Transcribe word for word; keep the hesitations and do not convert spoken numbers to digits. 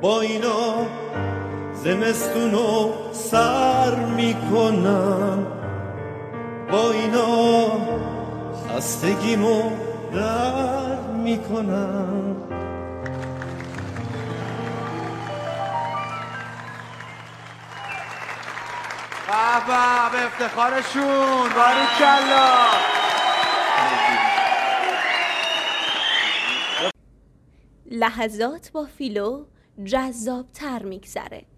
با اینا زمستونو سر میکنم، با اینا خستگیمو در میکنم. به به به افتخارشون، باریکلا. لحظات با فیلو جذاب‌تر میگذره.